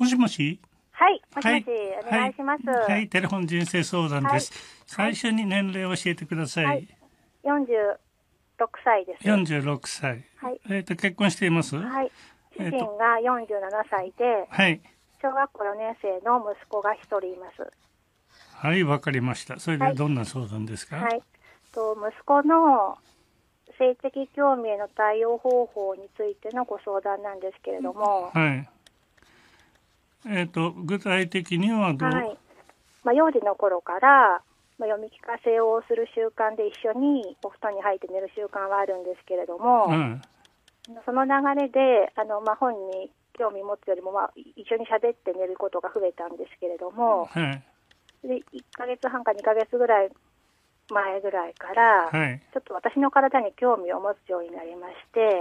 もしもし。 はい、もしはいもし、お願いします。 はい、はい、テレフォン人生相談です。 はい、 最初に年齢を教えてください。 はい、46歳です。 46歳。 はい、 結婚しています？ はい、主人が47歳で、 はい。 小学校4年生の息子が1人います。 はい、わかりました。それはい、 でどんな相談ですか？ はい、息子の性的興味への対応方法についてのご相談なんですけれども、 はい。具体的にはどう？ はい、幼児の頃から、読み聞かせをする習慣で一緒にお布団に入って寝る習慣はあるんですけれども、 うん。 その流れで本に興味持つよりも、一緒に喋って寝ることが増えたんですけれども、 はい。 で1ヶ月半か2ヶ月ぐらい前ぐらいから、 はい。 ちょっと私の体に興味を持つようになりまして、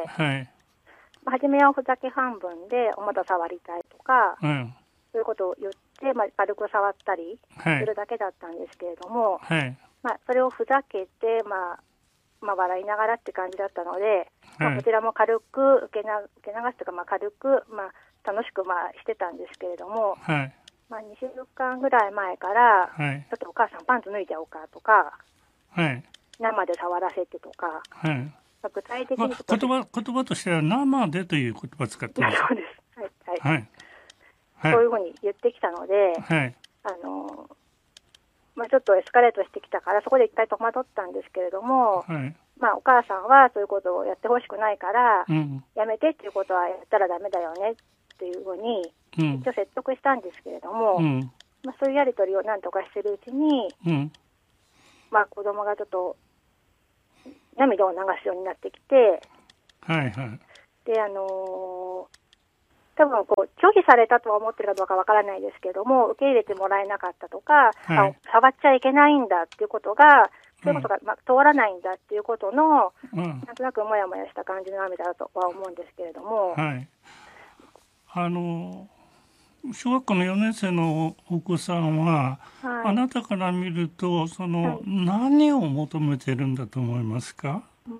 はい。 初めはふざけ半分でお股触りたいとか、 うん。 そういうことを言って、軽く触ったりはい。 するだけだったんですけれども、 はい。 それをふざけて、笑いながらって感じだったので、 はい。 こちらも軽く受け流すというか、軽く、楽しくしてたんですけれども、 はい。 2週間ぐらい前から、 はい。 ちょっとお母さんパンツ脱いじゃおうかとか、 はい。 生で触らせてとか、 はい。 具体的にちょっと、 言葉としては生でという言葉を使ってます。 そうです。はい。 はい。はい。 そういうふうに言ってきたので、 はい。 ちょっとエスカレートしてきたから、そこで一回戸惑ったんですけれども、 はい。 お母さんはそういうことをやってほしくないから、 うん。 やめてっていうことはやったらダメだよねっていうふうに、 うん。 一応説得したんですけれども、 うん。 そういうやり取りをなんとかしてるうちに、 うん。 子供がちょっと涙を流すようになってきて、 はいはい。 で、多分拒否されたとは思ってるかどうかわからないですけれども、受け入れてもらえなかったとか、 はい。 触っちゃいけないんだっていうことが、そういうことが、通らないんだっていうことの、 うん。 なんとなくもやもやした感じの涙だとは思うんですけれども、 はい。小学校の4年生のお子さんは、 はい、 あなたから見ると、 はい、 何を求めてるんだと思いますか？ どう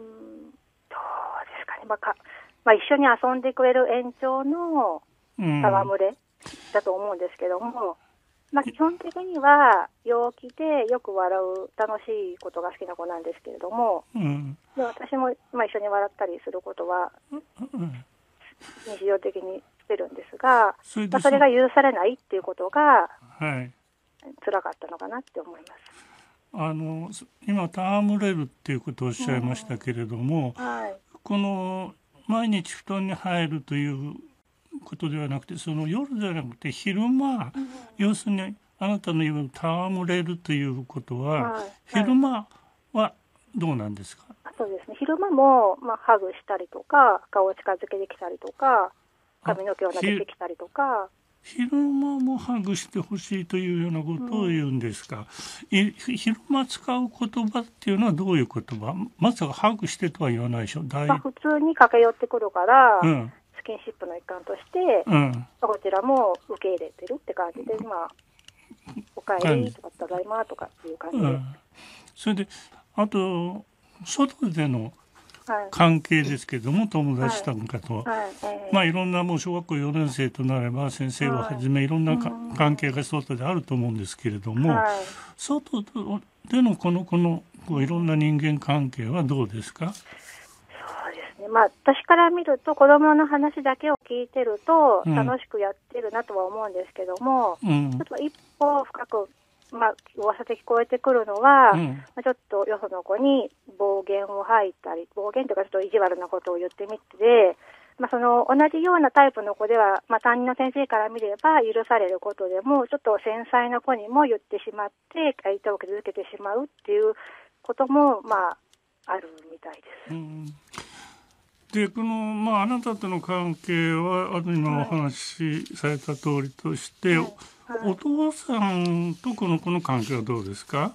ですかね、一緒に遊んでくれる延長のうん。 戯れだと思うんですけども、基本的には陽気でよく笑う楽しいことが好きな子なんですけれども、 うん。 で私も、一緒に笑ったりすることはうん。 日常的にしてるんですが、 それでそれが許されないっていうことがはい。 辛かったのかなって思います。 今戯れるっていうことをおっしゃいましたけれども、 はい、 この毎日布団に入るということではなくて、その夜ではなくて昼間、要するにあなたの言う戯れるということは、 はい、 昼間はどうなんですか？ そうですね。昼間も、ハグしたりとか、顔を近づけてきたりとか、髪の毛を撫でてきたりとか。 昼間もハグしてほしいというようなことを言うんですか？昼間使う言葉っていうのはどういう言葉？まさかハグしてとは言わないでしょ。 普通に駆け寄ってくるから、 うん。 スキンシップの一環として、 うん。 こちらも受け入れてるって感じで、おかえりとか、ただいまとかっていう感じで。 うん。それで、あと、外でのはい、 関係ですけども、友達はい、 なんかと、 はい、 いろんなもう小学校4年生となれば先生をはじめいろんな関係が外であると思うんですけれども、 はい。 外でのこのいろんな人間関係はどうですか？ そうですね。私から見ると、子供の話だけを聞いてると、 うん。 楽しくやってるなとは思うんですけども、 うん。 ちょっと一歩深く、噂で聞こえてくるのは、 うん。 ちょっとよその子に暴言を吐いたり、暴言というかちょっと意地悪なことを言ってみて、その同じようなタイプの子では、担任の先生から見れば許されることでも、ちょっと繊細な子にも言ってしまって、相手を傷つけてしまうっていうことも、あるみたいです。 うん。であなたとの関係は今お話しされた通りとして、お父さんとこの子の関係はどうですか？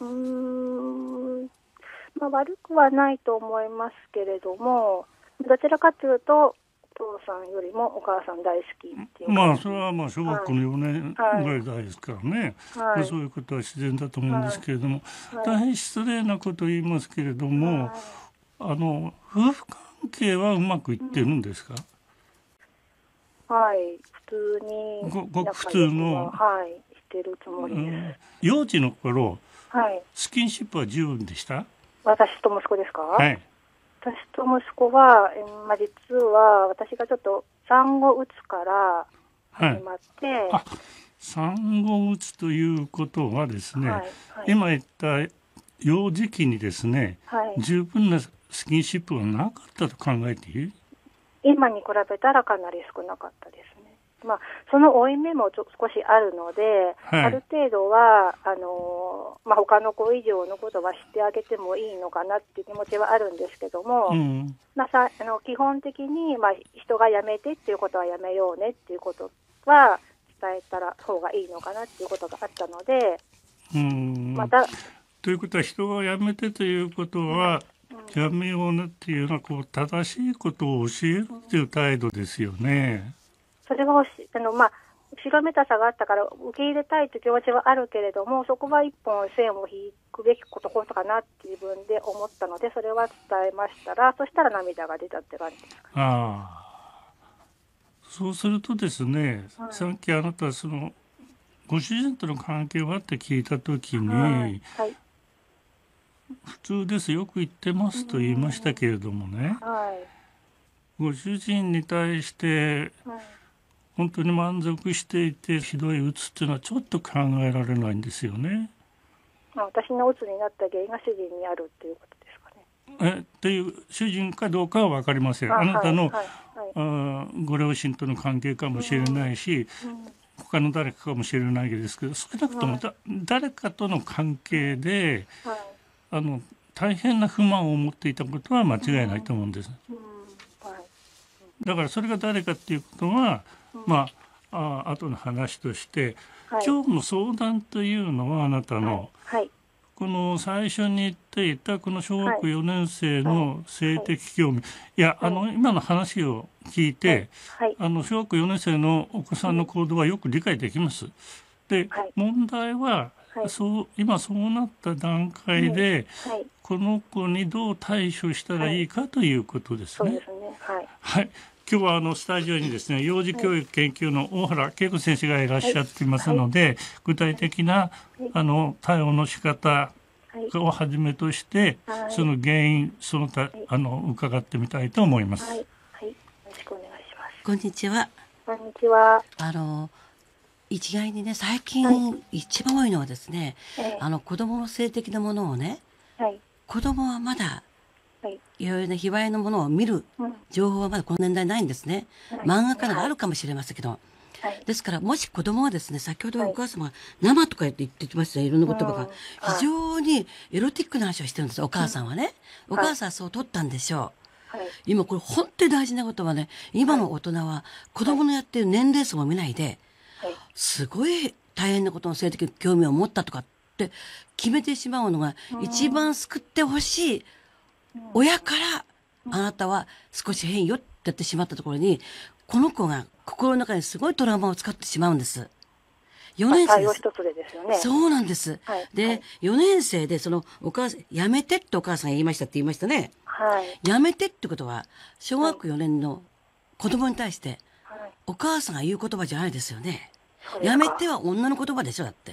悪くはないと思いますけれども、どちらかというと、お父さんよりもお母さん大好きっていう感じ。 それは小学校の4年ぐらい代ですからね、 はい、 そういうことは自然だと思うんですけれども、 はい、 大変失礼なことを言いますけれども、 はい、 夫婦関係はうまくいってるんですか？ はい、 通に、 ごく普通の、 はい、してるつもりです。 幼児の頃、 はい。 スキンシップは十分でした？ 私と息子ですか？ はい。 私と息子は、実は私がちょっと産後うつから始まって、 はい、産後うつということはですね、 はいはい、 今言った幼児期にですね、 はい、 十分なスキンシップがなかったと考えていい？ 今に比べたらかなり少なかったですね。その負い目も少しあるので、はい、ある程度は他の子以上のことはしてあげてもいいのかなっていう気持ちはあるんですけども、基本的に、人がやめてっていうことはやめようねっていうことは伝えたら方がいいのかなっていうことがあったので、 ということは人がやめてということは、やめようねっていうのは正しいことを教えるっていう態度ですよね。 それは後ろめたさがあったから受け入れたいという気持ちはあるけれども、そこは一本線を引くべきことかなって自分で思ったので、それは伝えましたら、そしたら涙が出たって感じですかね。 そうするとですね、さっきあなたご主人との関係はって聞いたときに、普通です、よく言ってますと言いましたけれどもね、ご主人に対して本当に満足していてひどいうつっていうのはちょっと考えられないんですよね。 私のうつになった原因が主人にあるっていうことですかね。 っていう主人かどうかは分かりません。あなたの、ご両親との関係かもしれないし、他の誰かかもしれないですけど、少なくとも誰かとの関係で、大変な不満を持っていたことは間違いないと思うんです。だからそれが誰かっていうことは、後の話として、今日の相談というのはあなたの、この最初に言っていたこの小学4年生の性的興味、今の話を聞いて、小学4年生のお子さんの行動はよく理解できます。で、問題は今そうなった段階で、この子にどう対処したらいいかということですね。そうですね。はい。今日はスタジオにですね、幼児教育研究の大原恵子先生がいらっしゃっていますので、具体的な対応の仕方をはじめとして、その原因伺ってみたいと思います。 よろしくお願いします。 こんにちは。 こんにちは。 一概にね、最近一番多いのはですね、子供の性的なものをね、子供はまだいろいろな卑猥なものを見る情報はまだこの年代ないんですね。漫画からがあるかもしれませんけど、ですからもし子供はですね、先ほどお母様が生とか言ってましたね、いろんな言葉が非常にエロティックな話をしてるんです。お母さんはね、お母さんはそう取ったんでしょう。今これ本当に大事なことはね、今の大人は子供のやってる年齢層も見ないで、すごい大変なことの性的興味を持ったとかって決めてしまうのが一番救ってほしい親から、あなたは少し変よってやってしまったところに、この子が心の中にすごいトラウマを使ってしまうんです。4年生です。 一つでですよね。 そうなんです。で、4年生でお母さん、やめてってお母さんが言いましたって言いましたね。やめてってことは、小学4年の子供に対して、お母さんが言う言葉じゃないですよね。やめては女の言葉でしょ、だって。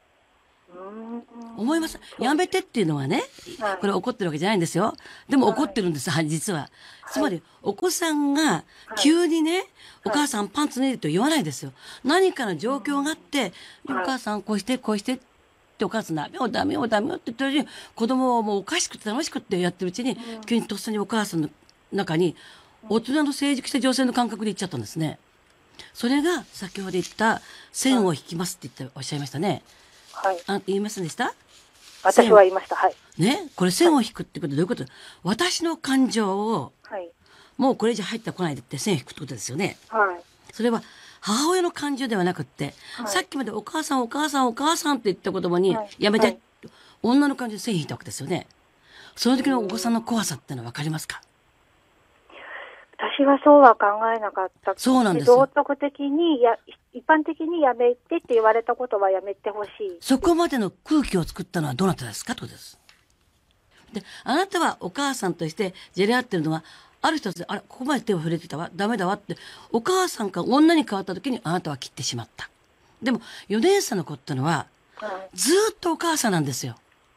思います。やめてっていうのはね、これ怒ってるわけじゃないんですよ。でも怒ってるんです、実は。つまり、お子さんが急にね、お母さんパンツ脱いでと言わないですよ。何かの状況があって、お母さんこうしてってお母さんダメよって言ってるうちに、子供はもうおかしくて楽しくってやってるうちに、急にとっさにお母さんの中に、大人の成熟した女性の感覚で言っちゃったんですね。それが先ほど言った線を引きますっておっしゃいましたね。言いませんでした？ 私は言いました。 ね、これ線を引くってことはどういうこと？私の感情を、もうこれ以上入ってこないでって線を引くってことですよね。それは母親の感情ではなくって、さっきまでお母さんって言った言葉に、やめて、女の感情で線引いたわけですよね。その時のお子さんの怖さってのは分かりますか？ 私はそうは考えなかった。 そうなんですよ。 道徳的に一般的にやめてって言われたことはやめてほしい。 そこまでの空気を作ったのはどなたですかとです。で、あなたはお母さんとしてじゃれ合ってるのはある人は、ここまで手を触れてたわ、ダメだわって、お母さんから女に変わった時にあなたは切ってしまった。でも、4年生の子ってのは、ずっとお母さんなんですよ。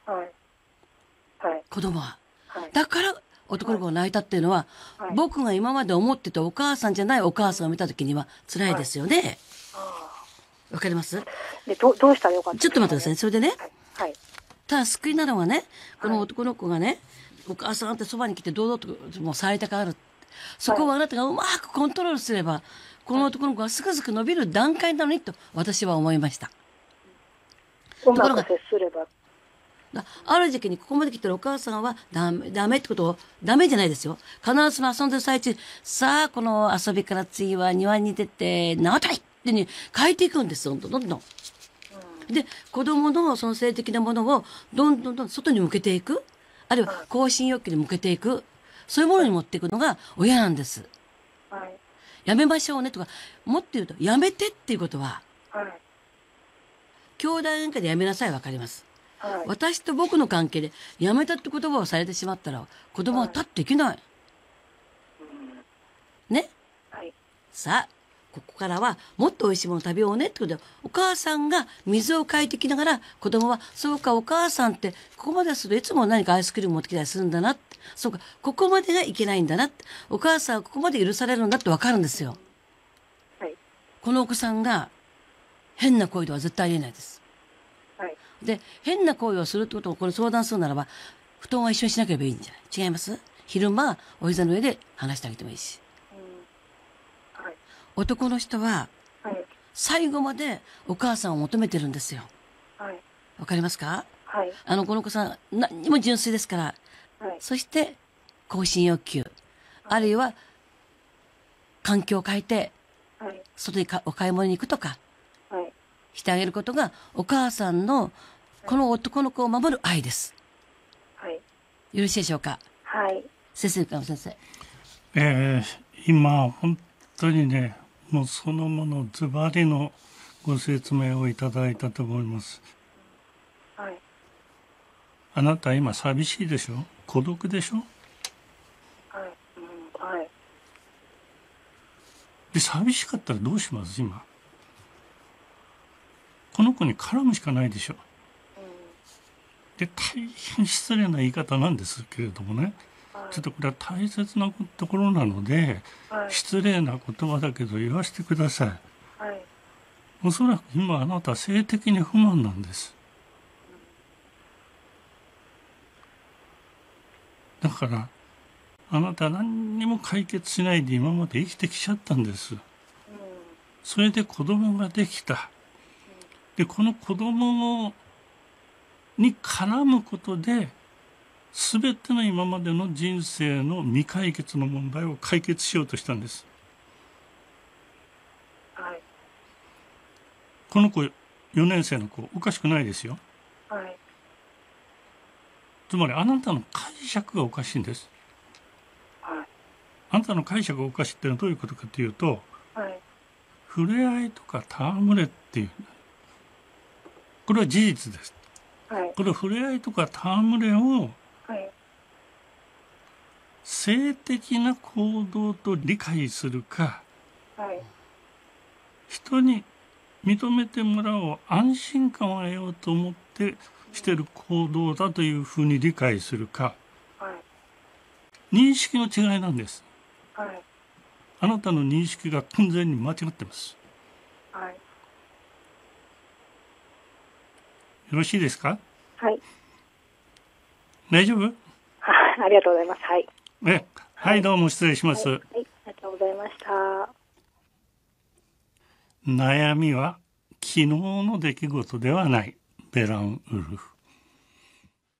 子供は。だから、男の子が泣いたっていうのは、僕が今まで思ってたお母さんじゃないお母さんを見た時には辛いですよね。わかります？ で、どうしたらよかった？ ちょっと待ってくださいね。それでね、ただ救いなのはね、この男の子がね、お母さんってそばに来て堂々ともう触りたくなる。そこをあなたがうまくコントロールすれば、この男の子がすくすく伸びる段階なのにと私は思いました。 うまく接すれば。 ある時期にここまで来てるお母さんはダメってことを、ダメじゃないですよ。必ずその遊んでる最中、さあこの遊びから次は庭に出て縄跳びってに変えていくんですよ。どんどん。で、子供のその性的なものをどんどん外に向けていく。あるいは更新欲求に向けていく。そういうものに持っていくのが親なんです。やめましょうねとか、もっと言うと、やめてっていうことは、兄弟喧嘩でやめなさいわかります。私と僕の関係でやめたって言葉をされてしまったら子供は立っていけない。ね。さあ、ここからはもっと美味しいもの食べようねってことで、お母さんが水をかいてきながら子供は、そうかお母さんってここまでするといつも何かアイスクリーム持ってきたりするんだなって。そうか、ここまでがいけないんだなって。お母さんはここまで許されるんだってわかるんですよ。このお子さんが変な行為では絶対ありえないです。で、変な行為をするってことをこれ相談するならば、布団は一緒にしなければいいんじゃない？違います？昼間、お膝の上で話してあげてもいいし。男の人は、最後までお母さんを求めてるんですよ。わかりますか？この子さん、何にも純粋ですから。そして、更新欲求。あるいは、環境を変えて、外にお買い物に行くとか、してあげることが、お母さんの、この男の子を守る愛です。よろしいでしょうか？先生、先生。 今、本当にね、もうそのものズバリのご説明をいただいたと思います。あなた今寂しいでしょ？孤独でしょ？で、寂しかったらどうします？今。この子に絡むしかないでしょ。で、大変失礼な言い方なんですけれどもね、ちょっとこれは大切なところなので、失礼な言葉だけど言わせてください。おそらく今あなたは性的に不満なんです。だからあなたは何にも解決しないで今まで生きてきちゃったんです。それで子供ができた。で、この子供に絡むことで全ての今までの人生の未解決の問題を解決しようとしたんです。この子4年生の子おかしくないですよ。つまりあなたの解釈がおかしいんです。あなたの解釈がおかしいっていうのはどういうことかというと、触れ合いとか戯れっていう、これは事実です。これ触れ合いとか戯れを性的な行動と理解するか、人に認めてもらおう、安心感を得ようと思ってしている行動だというふうに理解するか、認識の違いなんです。あなたの認識が完全に間違ってます。よろしいですか？大丈夫？ ありがとうございます。 はい、どうも失礼します。 ありがとうございました。 悩みは昨日の出来事ではない。ベランウルフ。